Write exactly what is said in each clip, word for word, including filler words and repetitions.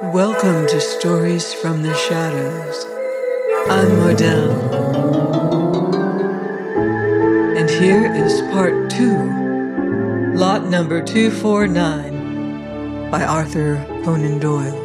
Welcome to Stories from the Shadows. I'm Modell, and here is part two, lot number two forty-nine, by Arthur Conan Doyle.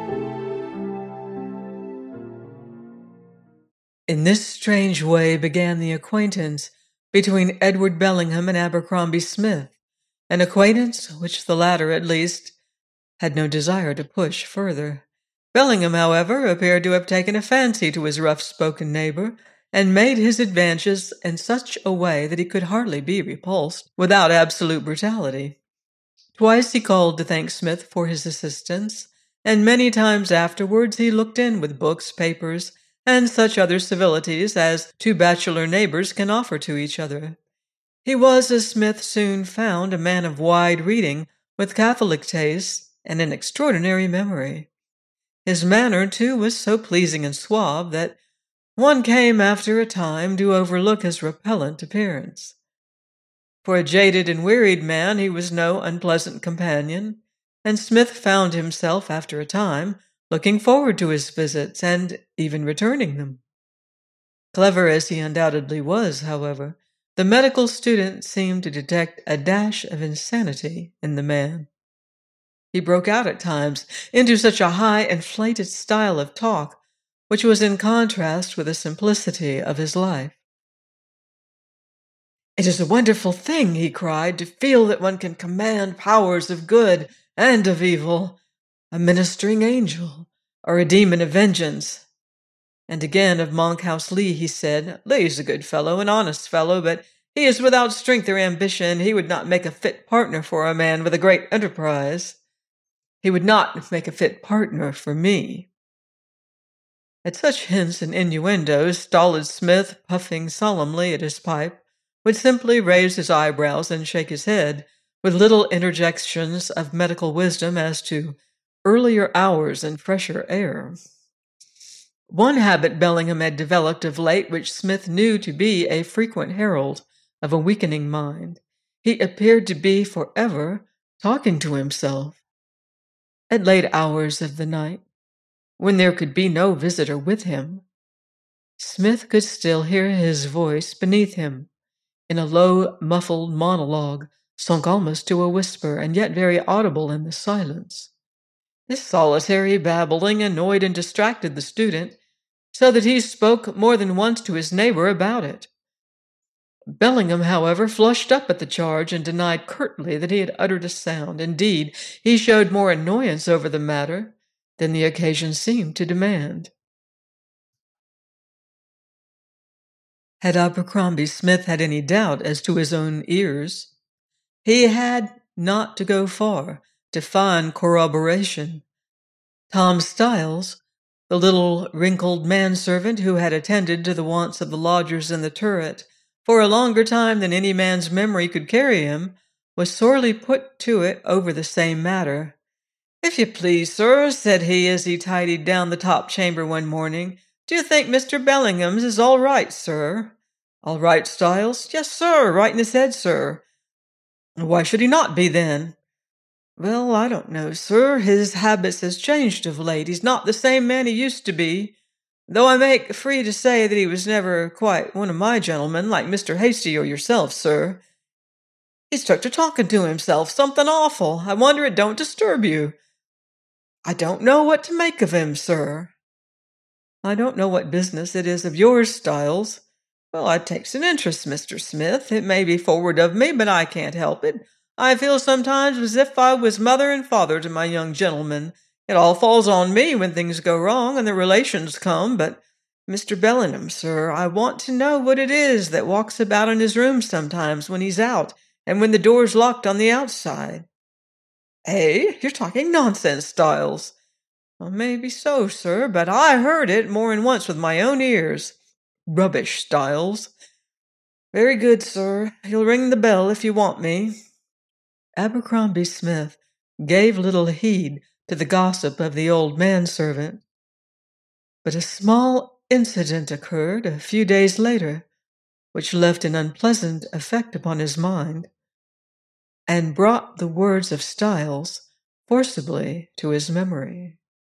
In this strange way began the acquaintance between Edward Bellingham and Abercrombie Smith, an acquaintance which the latter, at least, had no desire to push further. Bellingham, however, appeared to have taken a fancy to his rough-spoken neighbor, and made his advances in such a way that he could hardly be repulsed without absolute brutality. Twice he called to thank Smith for his assistance, and many times afterwards he looked in with books, papers, and such other civilities as two bachelor neighbors can offer to each other. He was, as Smith soon found, a man of wide reading, with catholic tastes, and an extraordinary memory. His manner, too, was so pleasing and suave that one came after a time to overlook his repellent appearance. For a jaded and wearied man he was no unpleasant companion, and Smith found himself, after a time, looking forward to his visits and even returning them. Clever as he undoubtedly was, however, the medical student seemed to detect a dash of insanity in the man. He broke out at times into such a high, inflated style of talk, which was in contrast with the simplicity of his life. "It is a wonderful thing," he cried, "to feel that one can command powers of good and of evil, a ministering angel, or a demon of vengeance." And again of Monkhouse Lee he said, "Lee is a good fellow, an honest fellow, but he is without strength or ambition. He would not make a fit partner for a man with a great enterprise. He would not make a fit partner for me." At such hints and innuendos, stolid Smith, puffing solemnly at his pipe, would simply raise his eyebrows and shake his head, with little interjections of medical wisdom as to earlier hours and fresher air. One habit Bellingham had developed of late, which Smith knew to be a frequent herald of a weakening mind. He appeared to be forever talking to himself. At late hours of the night, when there could be no visitor with him, Smith could still hear his voice beneath him, in a low, muffled monologue, sunk almost to a whisper, and yet very audible in the silence. This solitary babbling annoyed and distracted the student, so that he spoke more than once to his neighbor about it. Bellingham, however, flushed up at the charge and denied curtly that he had uttered a sound. Indeed, he showed more annoyance over the matter than the occasion seemed to demand. Had Abercrombie Smith had any doubt as to his own ears, he had not to go far to find corroboration. Tom Styles, the little wrinkled manservant who had attended to the wants of the lodgers in the turret for a longer time than any man's memory could carry him, was sorely put to it over the same matter. "If you please, sir," said he as he tidied down the top chamber one morning, "do you think Mister Bellingham's is all right, sir?" "All right, Styles?" "Yes, sir, right in his head, sir." "Why should he not be, then?" "Well, I don't know, sir. His habits has changed of late. He's not the same man he used to be, though I make free to say that he was never quite one of my gentlemen, like Mister Hasty or yourself, sir. He's took to talking to himself, something awful. I wonder it don't disturb you." "I don't know what to make of him, sir." "I don't know what business it is of yours, Styles." "Well, I takes an interest, Mister Smith. It may be forward of me, but I can't help it. I feel sometimes as if I was mother and father to my young gentleman. It all falls on me when things go wrong and the relations come. But, Mister Bellingham, sir, I want to know what it is that walks about in his room sometimes when he's out and when the door's locked on the outside." "Eh? You're talking nonsense, Styles." "Well, maybe so, sir, but I heard it more than once with my own ears." "Rubbish, Styles." "Very good, sir. You'll ring the bell if you want me." Abercrombie Smith gave little heed to the gossip of the old manservant, but a small incident occurred a few days later, which left an unpleasant effect upon his mind, and brought the words of Styles forcibly to his memory.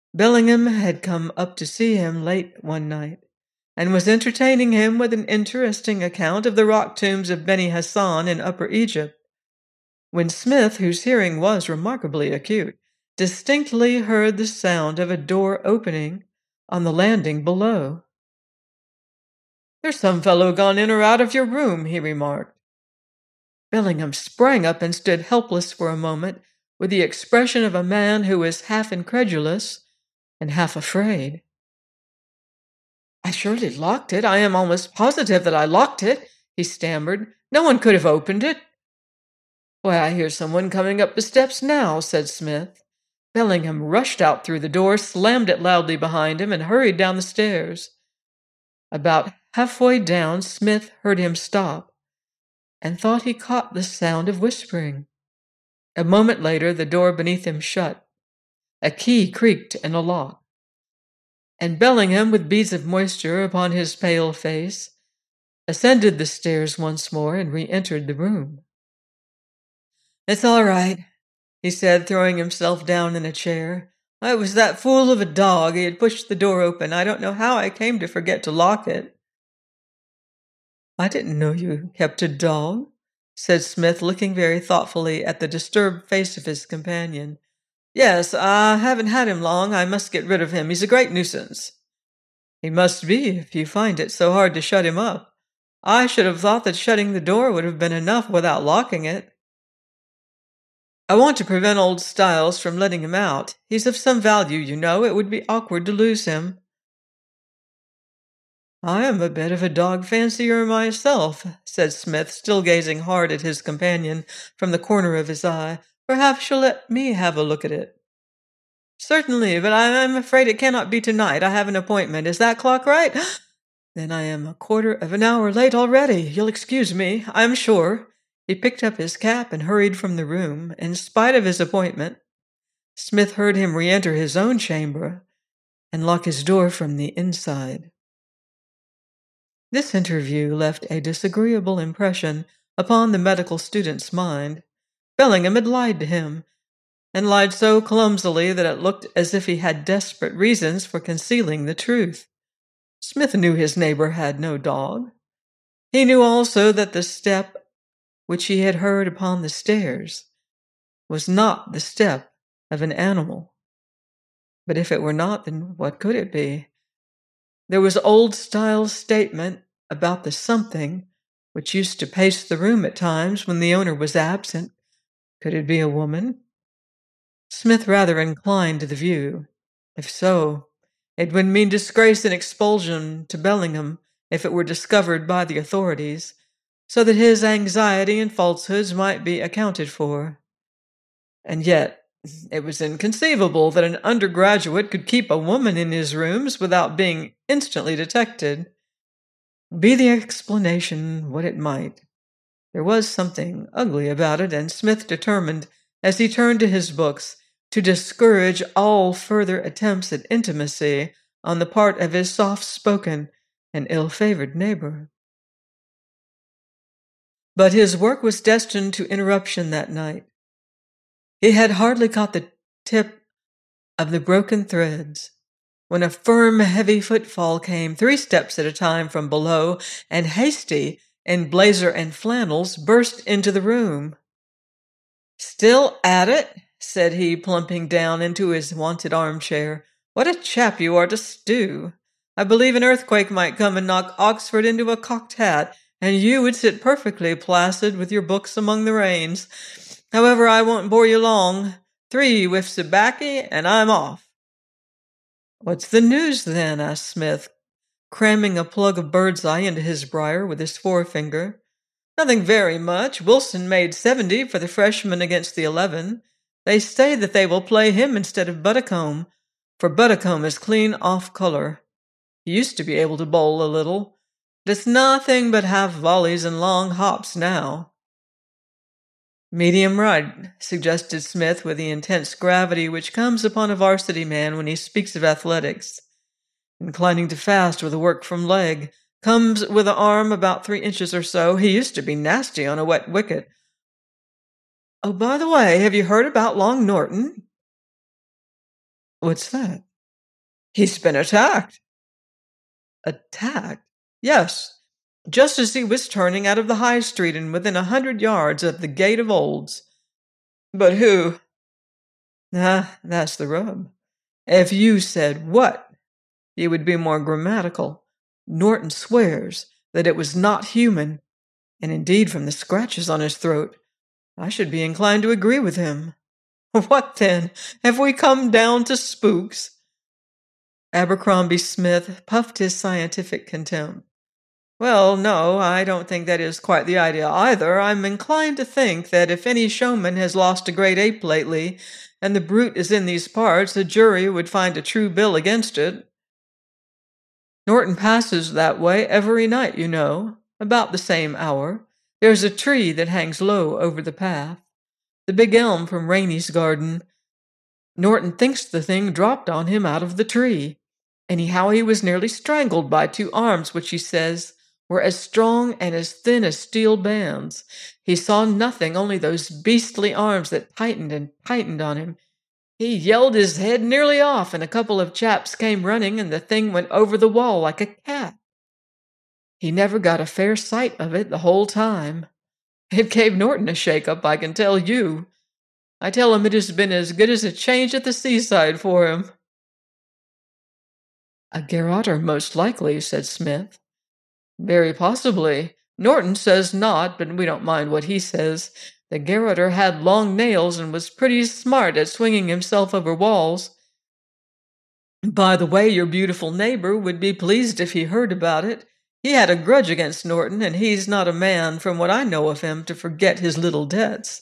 Bellingham had come up to see him late one night, and was entertaining him with an interesting account of the rock tombs of Beni Hassan in Upper Egypt, when Smith, whose hearing was remarkably acute, distinctly heard the sound of a door opening on the landing below. "There's some fellow gone in or out of your room," he remarked. Bellingham sprang up and stood helpless for a moment, with the expression of a man who is half incredulous and half afraid. "I surely locked it. I am almost positive that I locked it," he stammered. "No one could have opened it." "Why, I hear someone coming up the steps now," said Smith. Bellingham rushed out through the door, slammed it loudly behind him, and hurried down the stairs. About halfway down, Smith heard him stop, and thought he caught the sound of whispering. A moment later, the door beneath him shut. A key creaked in a lock, and Bellingham, with beads of moisture upon his pale face, ascended the stairs once more and re-entered the room. "It's all right," he said, throwing himself down in a chair. "I was that fool of a dog. He had pushed the door open. I don't know how I came to forget to lock it." "I didn't know you kept a dog," said Smith, looking very thoughtfully at the disturbed face of his companion. "Yes, I haven't had him long. I must get rid of him. He's a great nuisance." "He must be, if you find it so hard to shut him up. I should have thought that shutting the door would have been enough without locking it." "I want to prevent old Styles from letting him out. He's of some value, you know. It would be awkward to lose him." "I am a bit of a dog fancier myself," said Smith, still gazing hard at his companion from the corner of his eye. "Perhaps you'll let me have a look at it." "Certainly, but I'm afraid it cannot be tonight. I have an appointment. Is that clock right? Then I am a quarter of an hour late already. You'll excuse me, I'm sure." He picked up his cap and hurried from the room. In spite of his appointment, Smith heard him re-enter his own chamber and lock his door from the inside. This interview left a disagreeable impression upon the medical student's mind. Bellingham had lied to him, and lied so clumsily that it looked as if he had desperate reasons for concealing the truth. Smith knew his neighbor had no dog. He knew also that the step which he had heard upon the stairs was not the step of an animal. But if it were not, then what could it be? There was old Styles' statement about the something which used to pace the room at times when the owner was absent. Could it be a woman? Smith rather inclined to the view. If so, it would mean disgrace and expulsion to Bellingham if it were discovered by the authorities, so that his anxiety and falsehoods might be accounted for. And yet, it was inconceivable that an undergraduate could keep a woman in his rooms without being instantly detected. Be the explanation what it might, there was something ugly about it, and Smith determined, as he turned to his books, to discourage all further attempts at intimacy on the part of his soft-spoken and ill-favored neighbor. But his work was destined to interruption that night. He had hardly caught the tip of the broken threads when a firm, heavy footfall came three steps at a time from below, and Hasty, in blazer and flannels, burst into the room. "Still at it?" said he, plumping down into his wonted armchair. "What a chap you are to stew! I believe an earthquake might come and knock Oxford into a cocked hat, and you would sit perfectly placid with your books among the reins. However, I won't bore you long. Three whiffs of baccy, and I'm off." "What's the news, then?" asked Smith, cramming a plug of bird's eye into his briar with his forefinger. "Nothing very much. Wilson made seventy for the freshman against the eleven. They say that they will play him instead of Buddicombe, for Buddicombe is clean off color. He used to be able to bowl a little, but it's nothing but half volleys and long hops now." "Medium right," suggested Smith with the intense gravity which comes upon a varsity man when he speaks of athletics. "Inclining to fast with a work from leg. Comes with an arm about three inches or so. He used to be nasty on a wet wicket. Oh, by the way, have you heard about Long Norton?" "What's that?" He's been attacked. Attacked? Yes, just as he was turning out of the high street and within a hundred yards of the gate of Olds. But who? Ah, that's the rub. If you said what, you would be more grammatical. Norton swears that it was not human, and indeed from the scratches on his throat, I should be inclined to agree with him. What then? Have we come down to spooks? Abercrombie Smith puffed his scientific contempt. Well, no, I don't think that is quite the idea either. I'm inclined to think that if any showman has lost a great ape lately, and the brute is in these parts, a jury would find a true bill against it. Norton passes that way every night, you know, about the same hour. There's a tree that hangs low over the path, the big elm from Rainey's garden. Norton thinks the thing dropped on him out of the tree. Anyhow, he was nearly strangled by two arms which he says were as strong and as thin as steel bands. He saw nothing, only those beastly arms that tightened and tightened on him. He yelled his head nearly off, and a couple of chaps came running, and the thing went over the wall like a cat. He never got a fair sight of it the whole time. It gave Norton a shake-up, I can tell you. I tell him it has been as good as a change at the seaside for him. A garroter, most likely, said Smith. Very possibly. Norton says not, but we don't mind what he says. The garroter had long nails and was pretty smart at swinging himself over walls. By the way, your beautiful neighbor would be pleased if he heard about it. He had a grudge against Norton, and he's not a man, from what I know of him, to forget his little debts.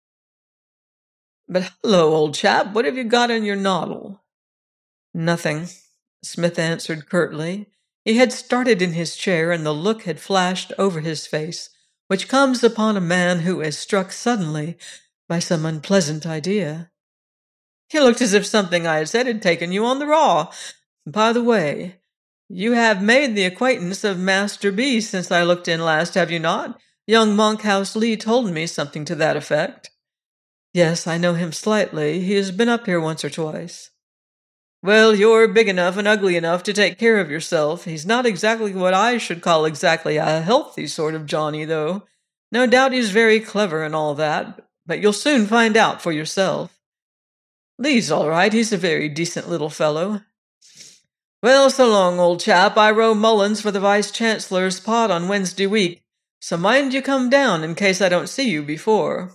But hello, old chap, what have you got in your noddle? Nothing, Smith answered curtly. He had started in his chair, and the look had flashed over his face, which comes upon a man who is struck suddenly by some unpleasant idea. You looked as if something I had said had taken you on the raw. By the way, you have made the acquaintance of Master B since I looked in last, have you not? Young Monkhouse Lee told me something to that effect. Yes, I know him slightly. He has been up here once or twice. Well, you're big enough and ugly enough to take care of yourself. He's not exactly what I should call exactly a healthy sort of Johnny, though. No doubt he's very clever and all that, but you'll soon find out for yourself. Lee's all right. He's a very decent little fellow. Well, so long, old chap. I row Mullins for the Vice-Chancellor's pot on Wednesday week, so mind you come down in case I don't see you before.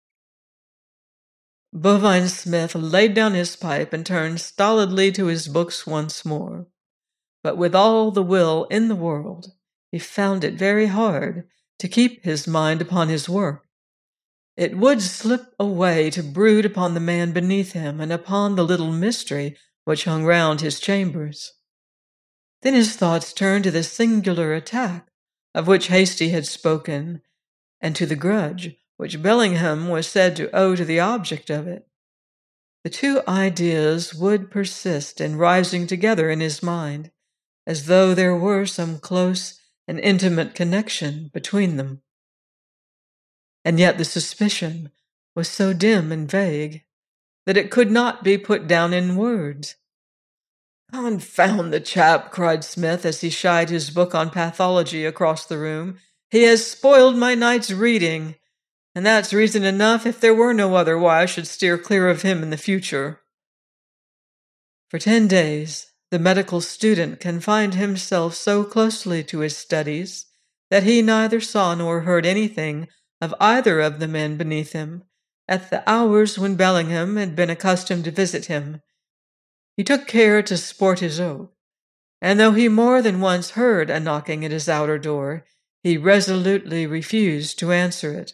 Bovine Smith laid down his pipe and turned stolidly to his books once more. But with all the will in the world, he found it very hard to keep his mind upon his work. It would slip away to brood upon the man beneath him and upon the little mystery which hung round his chambers. Then his thoughts turned to the singular attack of which Hasty had spoken, and to the grudge which Bellingham was said to owe to the object of it. The two ideas would persist in rising together in his mind, as though there were some close and intimate connection between them. And yet the suspicion was so dim and vague that it could not be put down in words. "Confound the chap," cried Smith as he shied his book on pathology across the room. "He has spoiled my night's reading. And that's reason enough, if there were no other, why I should steer clear of him in the future." For ten days, the medical student confined himself so closely to his studies that he neither saw nor heard anything of either of the men beneath him at the hours when Bellingham had been accustomed to visit him. He took care to sport his oak, and though he more than once heard a knocking at his outer door, he resolutely refused to answer it.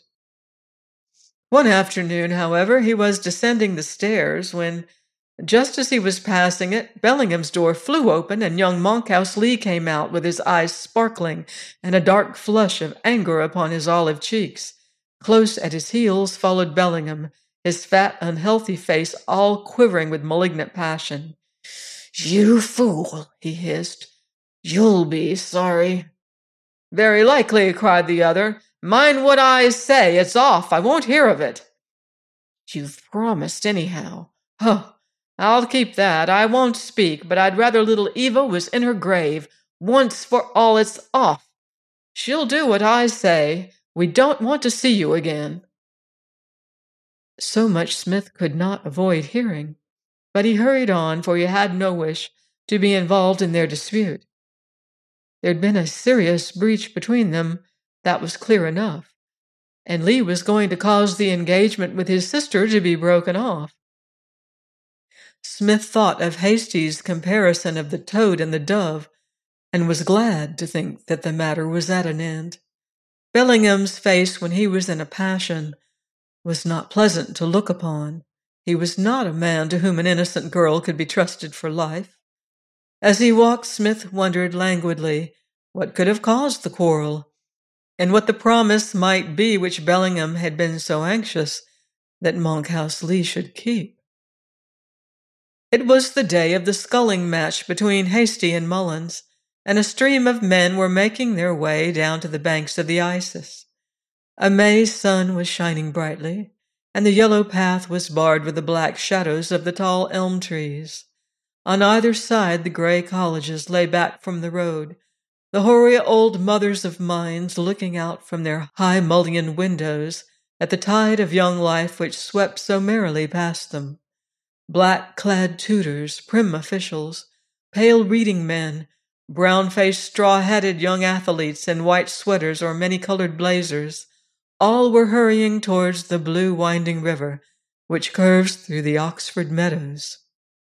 One afternoon, however, he was descending the stairs when, just as he was passing it, Bellingham's door flew open and young Monkhouse Lee came out with his eyes sparkling and a dark flush of anger upon his olive cheeks. Close at his heels followed Bellingham, his fat, unhealthy face all quivering with malignant passion. "You fool," he hissed. "You'll be sorry." "Very likely," cried the other. "Mind what I say. It's off. I won't hear of it." "You've promised anyhow." "Oh, I'll keep that. I won't speak, but I'd rather little Eva was in her grave, once for all it's off. She'll do what I say. We don't want to see you again." So much Smith could not avoid hearing, but he hurried on, for he had no wish to be involved in their dispute. There'd been a serious breach between them, that was clear enough, and Lee was going to cause the engagement with his sister to be broken off. Smith thought of Hasty's comparison of the toad and the dove, and was glad to think that the matter was at an end. Bellingham's face when he was in a passion was not pleasant to look upon. He was not a man to whom an innocent girl could be trusted for life. As he walked, Smith wondered languidly what could have caused the quarrel, and what the promise might be which Bellingham had been so anxious that Monkhouse Lee should keep. It was the day of the sculling match between Hasty and Mullins, and a stream of men were making their way down to the banks of the Isis. A May sun was shining brightly, and the yellow path was barred with the black shadows of the tall elm trees. On either side the grey colleges lay back from the road, the hoary old mothers of mines looking out from their high mullioned windows at the tide of young life which swept so merrily past them. Black-clad tutors, prim officials, pale reading men, brown-faced, straw-hatted young athletes in white sweaters or many-colored blazers, all were hurrying towards the blue winding river which curves through the Oxford meadows.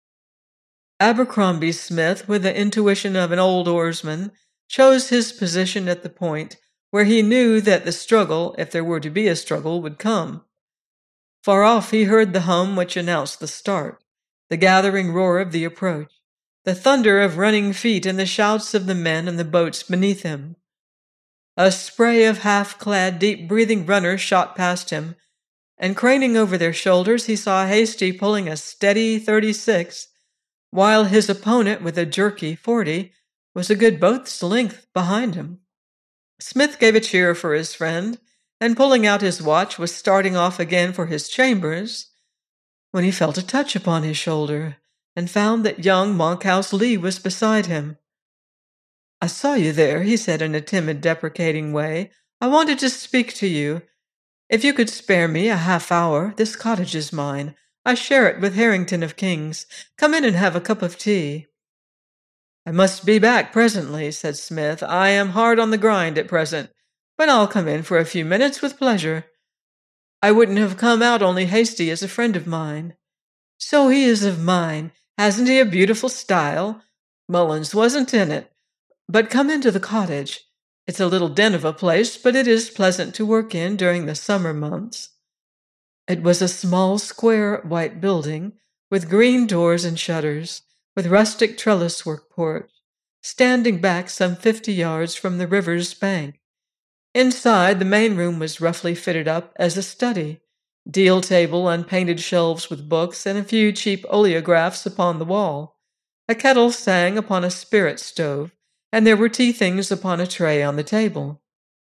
Abercrombie Smith, with the intuition of an old oarsman, chose his position at the point where he knew that the struggle, if there were to be a struggle, would come. Far off he heard the hum which announced the start, the gathering roar of the approach, the thunder of running feet and the shouts of the men in the boats beneath him. A spray of half-clad, deep-breathing runners shot past him, and craning over their shoulders he saw Hasty pulling a steady thirty-six, while his opponent with a jerky forty was a good boat's length behind him. Smith gave a cheer for his friend, and pulling out his watch was starting off again for his chambers, when he felt a touch upon his shoulder, and found that young Monkhouse Lee was beside him. "I saw you there," he said in a timid, deprecating way. "I wanted to speak to you. If you could spare me a half hour, this cottage is mine. I share it with Harrington of King's. Come in and have a cup of tea." "I must be back presently," said Smith. "I am hard on the grind at present, but I'll come in for a few minutes with pleasure. I wouldn't have come out only Hasty is a friend of mine." "So he is of mine. Hasn't he a beautiful style? Mullins wasn't in it. But come into the cottage. It's a little den of a place, but it is pleasant to work in during the summer months." It was a small, square, white building, with green doors and shutters, with rustic trellis-work porch, standing back some fifty yards from the river's bank. Inside, the main room was roughly fitted up as a study, deal table, unpainted shelves with books, and a few cheap oleographs upon the wall. A kettle sang upon a spirit stove, and there were tea things upon a tray on the table.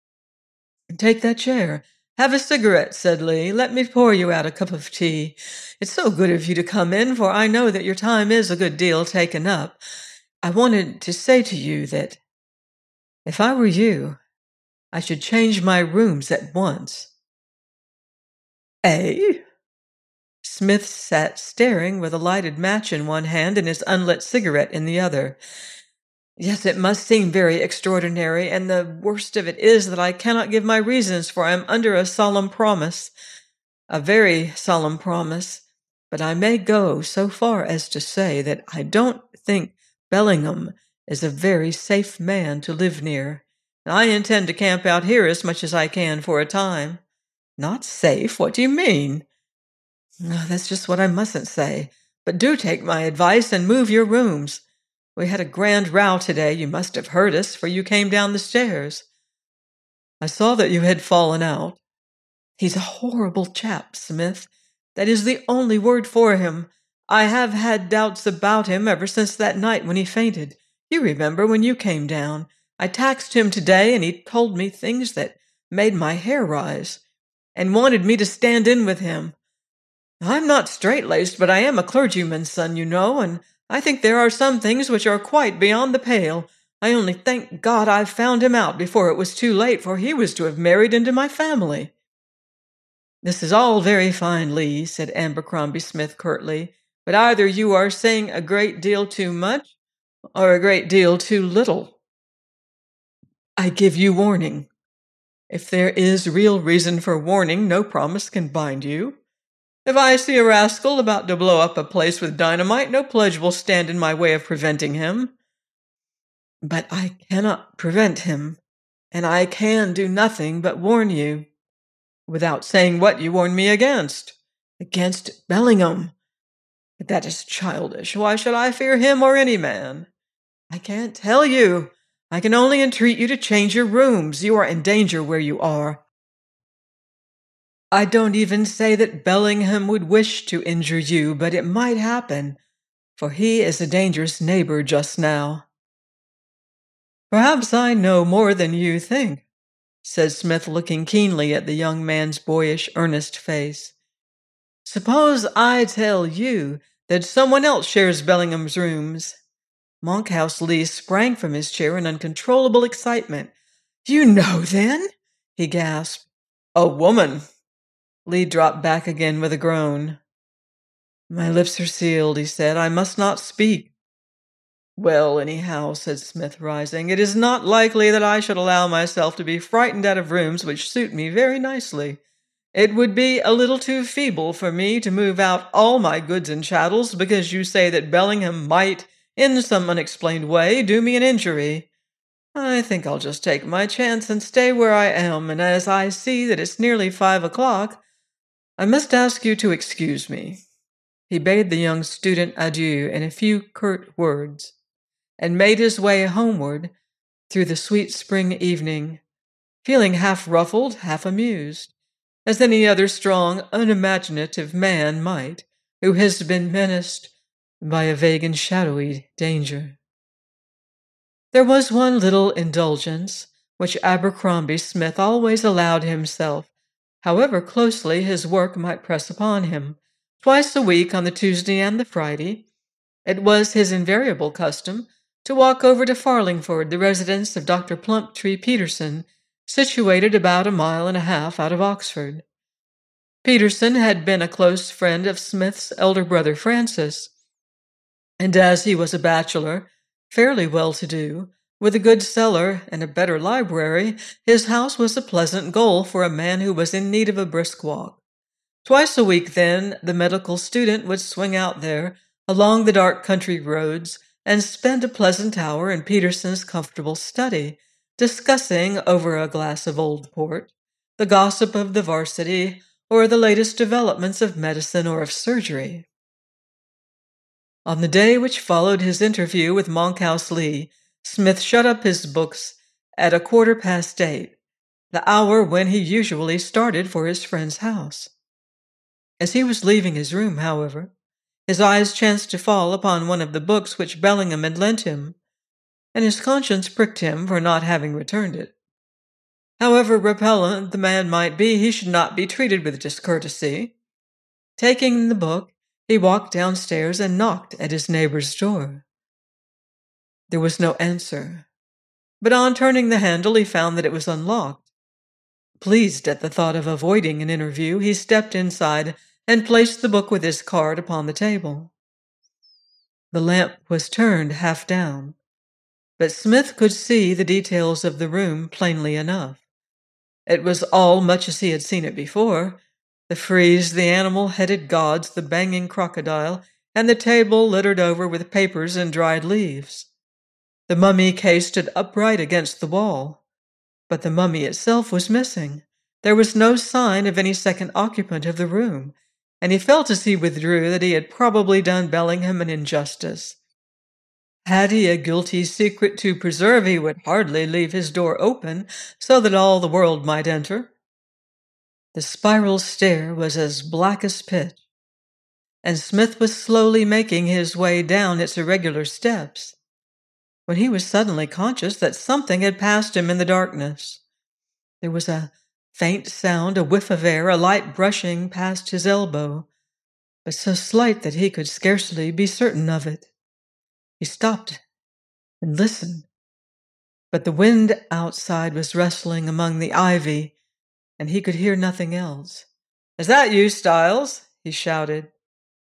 "Take that chair. Have a cigarette," said Lee. "Let me pour you out a cup of tea. It's so good of you to come in, for I know that your time is a good deal taken up. I wanted to say to you that if I were you, I should change my rooms at once." "Eh?" Smith sat staring with a lighted match in one hand and his unlit cigarette in the other. "Yes, it must seem very extraordinary, and the worst of it is that I cannot give my reasons, for I am under a solemn promise, a very solemn promise, but I may go so far as to say that I don't think Bellingham is a very safe man to live near. I intend to camp out here as much as I can for a time." "Not safe? What do you mean?" "No, that's just what I mustn't say. But do take my advice and move your rooms. We had a grand row today. You must have heard us, for you came down the stairs." "I saw that you had fallen out." "He's a horrible chap, Smith. That is the only word for him. I have had doubts about him ever since that night when he fainted. You remember when you came down. I taxed him today, and he told me things that made my hair rise, and wanted me to stand in with him. I'm not straight-laced, but I am a clergyman's son, you know, and I think there are some things which are quite beyond the pale. I only thank God I found him out before it was too late, for he was to have married into my family." "This is all very fine, Lee," said Abercrombie Smith curtly, "but either you are saying a great deal too much or a great deal too little. I give you warning. If there is real reason for warning, no promise can bind you. If I see a rascal about to blow up a place with dynamite, no pledge will stand in my way of preventing him. But I cannot prevent him, and I can do nothing but warn you, without saying what you warn me against. Against Bellingham. But that is childish. Why should I fear him or any man? I can't tell you. I can only entreat you to change your rooms. You are in danger where you are. I don't even say that Bellingham would wish to injure you, but it might happen, for he is a dangerous neighbor just now." "Perhaps I know more than you think," said Smith, looking keenly at the young man's boyish, earnest face. "Suppose I tell you that someone else shares Bellingham's rooms?" Monkhouse Lee sprang from his chair in uncontrollable excitement. "You know, then?" he gasped. "A woman." Lee dropped back again with a groan. "My lips are sealed," he said. "I must not speak." "Well, anyhow," said Smith, rising, "it is not likely that I should allow myself to be frightened out of rooms which suit me very nicely. It would be a little too feeble for me to move out all my goods and chattels because you say that Bellingham might, in some unexplained way, do me an injury. I think I'll just take my chance and stay where I am, and as I see that it's nearly five o'clock, I must ask you to excuse me." He bade the young student adieu in a few curt words, and made his way homeward through the sweet spring evening, feeling half ruffled, half amused, as any other strong, unimaginative man might, who has been menaced by a vague and shadowy danger. There was one little indulgence which Abercrombie Smith always allowed himself, however closely his work might press upon him. Twice a week, on the Tuesday and the Friday, it was his invariable custom to walk over to Farlingford, the residence of Doctor Plumptree Peterson, situated about a mile and a half out of Oxford. Peterson had been a close friend of Smith's elder brother Francis, and as he was a bachelor, fairly well-to-do, with a good cellar and a better library, his house was a pleasant goal for a man who was in need of a brisk walk. Twice a week, then, the medical student would swing out there along the dark country roads and spend a pleasant hour in Peterson's comfortable study, discussing, over a glass of old port, the gossip of the varsity or the latest developments of medicine or of surgery. On the day which followed his interview with Monkhouse Lee, Smith shut up his books at a quarter past eight, the hour when he usually started for his friend's house. As he was leaving his room, however, his eyes chanced to fall upon one of the books which Bellingham had lent him, and his conscience pricked him for not having returned it. However repellent the man might be, he should not be treated with discourtesy. Taking the book, he walked downstairs and knocked at his neighbor's door. There was no answer, but on turning the handle he found that it was unlocked. Pleased at the thought of avoiding an interview, he stepped inside and placed the book with his card upon the table. The lamp was turned half down, but Smith could see the details of the room plainly enough. It was all much as he had seen it before: the frieze, the animal-headed gods, the banging crocodile, and the table littered over with papers and dried leaves. The mummy case stood upright against the wall, but the mummy itself was missing. There was no sign of any second occupant of the room, and he felt as he withdrew that he had probably done Bellingham an injustice. Had he a guilty secret to preserve, he would hardly leave his door open so that all the world might enter. The spiral stair was as black as pitch, and Smith was slowly making his way down its irregular steps, when he was suddenly conscious that something had passed him in the darkness. There was a faint sound, a whiff of air, a light brushing past his elbow. but so slight that he could scarcely be certain of it. He stopped and listened, but the wind outside was rustling among the ivy, and he could hear nothing else. "Is that you, Styles?" he shouted.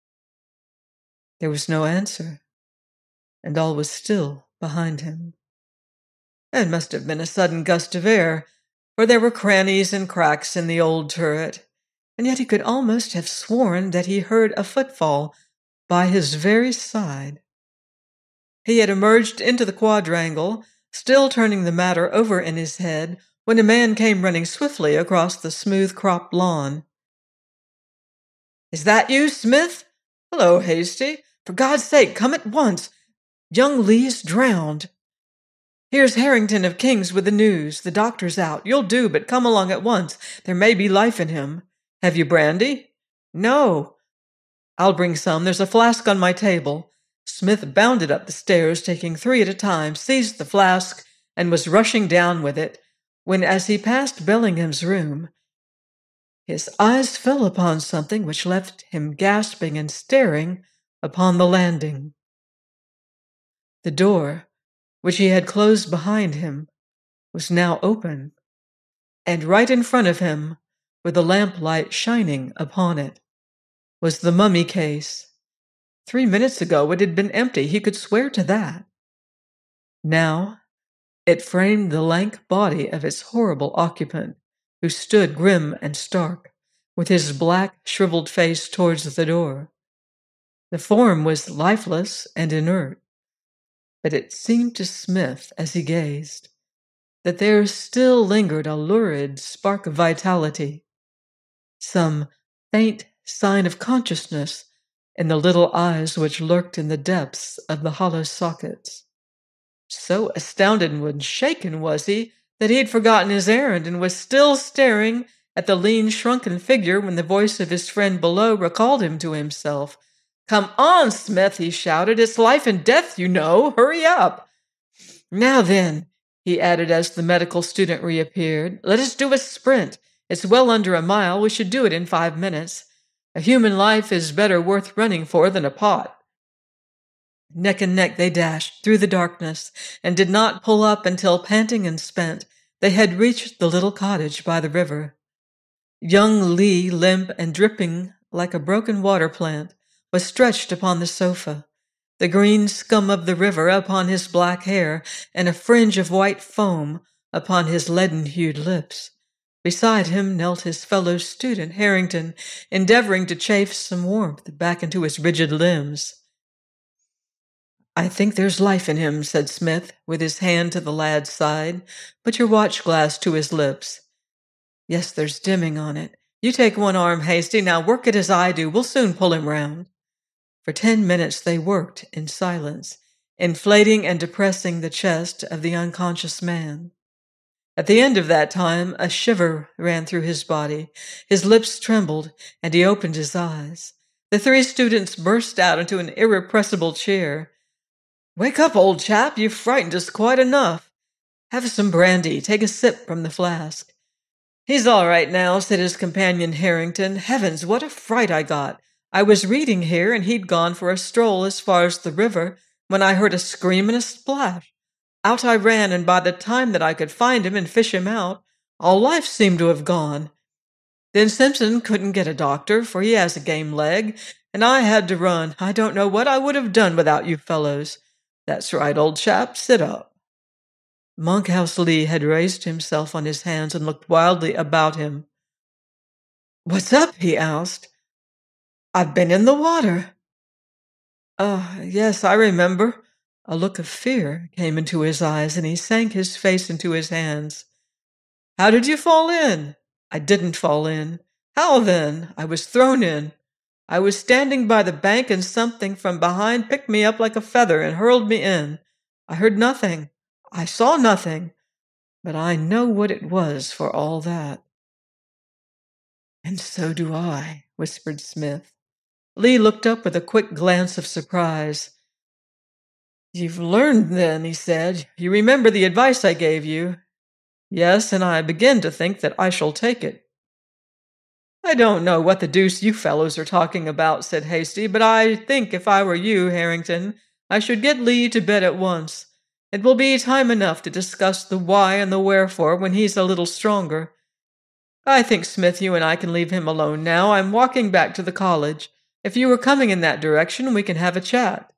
There was no answer, and all was still behind him. It must have been a sudden gust of air, for there were crannies and cracks in the old turret, and yet he could almost have sworn that he heard a footfall by his very side. He had emerged into the quadrangle, still turning the matter over in his head, when a man came running swiftly across the smooth-cropped lawn. "Is that you, Smith? Hello, Hasty. For God's sake, come at once. Young Lee is drowned. Here's Harrington of King's with the news. The doctor's out. You'll do, but come along at once. There may be life in him. Have you brandy?" "No." "I'll bring some. There's a flask on my table." Smith bounded up the stairs, taking three at a time, seized the flask, and was rushing down with it, when, as he passed Bellingham's room, his eyes fell upon something which left him gasping and staring upon the landing. The door, which he had closed behind him, was now open, and right in front of him, with the lamplight shining upon it, was the mummy case. Three minutes ago it had been empty, he could swear to that. Now it framed the lank body of its horrible occupant, who stood grim and stark, with his black, shriveled face towards the door. The form was lifeless and inert, but it seemed to Smith, as he gazed, that there still lingered a lurid spark of vitality, some faint sign of consciousness in the little eyes which lurked in the depths of the hollow sockets. So astounded and shaken was he that he had forgotten his errand and was still staring at the lean, shrunken figure when the voice of his friend below recalled him to himself. "Come on, Smith," he shouted. "It's life and death, you know. Hurry up." "Now then," he added as the medical student reappeared, "let us do a sprint. It's well under a mile. We should do it in five minutes. A human life is better worth running for than a pot." Neck and neck they dashed through the darkness, and did not pull up until, panting and spent, they had reached the little cottage by the river. Young Lee, limp and dripping like a broken water plant, was stretched upon the sofa, the green scum of the river upon his black hair and a fringe of white foam upon his leaden-hued lips. Beside him knelt his fellow student, Harrington, endeavoring to chafe some warmth back into his rigid limbs. "I think there's life in him," said Smith, with his hand to the lad's side. "Put your watch-glass to his lips." "Yes, there's dimming on it. You take one arm, Hasty. Now work it as I do. We'll soon pull him round." For ten minutes they worked in silence, inflating and depressing the chest of the unconscious man. At the end of that time, a shiver ran through his body. His lips trembled, and he opened his eyes. The three students burst out into an irrepressible cheer. "Wake up, old chap. You've frightened us quite enough. Have some brandy. Take a sip from the flask." "He's all right now," said his companion Harrington. "Heavens, what a fright I got. I was reading here, and he'd gone for a stroll as far as the river, when I heard a scream and a splash. Out I ran, and by the time that I could find him and fish him out, all life seemed to have gone. Then Simpson couldn't get a doctor, for he has a game leg, and I had to run. I don't know what I would have done without you fellows. That's right, old chap, sit up." Monkhouse Lee had raised himself on his hands and looked wildly about him. "What's up?" he asked. "I've been in the water." "Ah, uh, yes, I remember." A look of fear came into his eyes, and he sank his face into his hands. "How did you fall in?" "I didn't fall in." "How then?" "I was thrown in. I was standing by the bank, and something from behind picked me up like a feather and hurled me in. I heard nothing. I saw nothing. But I know what it was for all that." "And so do I," whispered Smith. Lee looked up with a quick glance of surprise. "You've learned, then," he said. "You remember the advice I gave you." "Yes, and I begin to think that I shall take it." "I don't know what the deuce you fellows are talking about," said Hasty, "but I think if I were you, Harrington, I should get Lee to bed at once. It will be time enough to discuss the why and the wherefore when he's a little stronger. I think, Smith, you and I can leave him alone now. I'm walking back to the college. If you were coming in that direction, we can have a chat."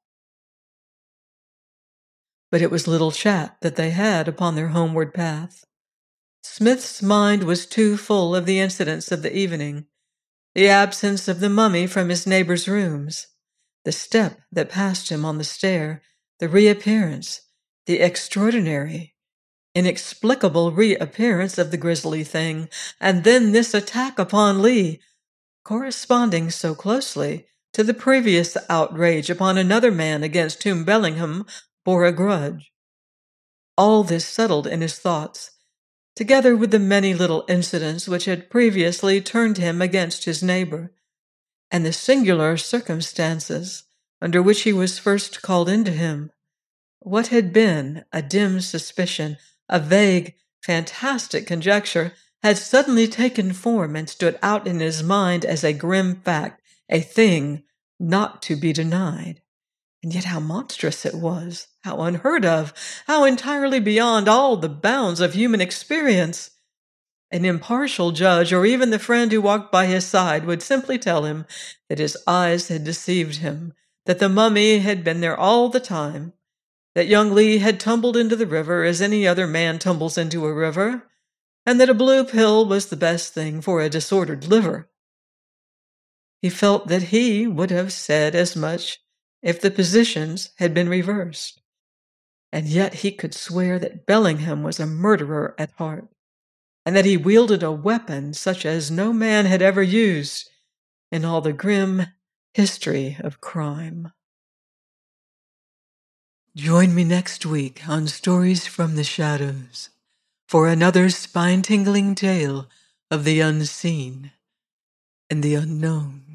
But it was little chat that they had upon their homeward path. Smith's mind was too full of the incidents of the evening, the absence of the mummy from his neighbor's rooms, the step that passed him on the stair, the reappearance, the extraordinary, inexplicable reappearance of the grisly thing, and then this attack upon Lee, corresponding so closely to the previous outrage upon another man against whom Bellingham bore a grudge. All this settled in his thoughts, together with the many little incidents which had previously turned him against his neighbor, and the singular circumstances under which he was first called into him. What had been a dim suspicion, a vague, fantastic conjecture, had suddenly taken form and stood out in his mind as a grim fact, a thing not to be denied. And yet how monstrous it was, how unheard of, how entirely beyond all the bounds of human experience. An impartial judge, or even the friend who walked by his side, would simply tell him that his eyes had deceived him, that the mummy had been there all the time, that young Lee had tumbled into the river as any other man tumbles into a river, and that a blue pill was the best thing for a disordered liver. He felt that he would have said as much if the positions had been reversed, and yet he could swear that Bellingham was a murderer at heart, and that he wielded a weapon such as no man had ever used in all the grim history of crime. Join me next week on Stories from the Shadows for another spine-tingling tale of the unseen and the unknown.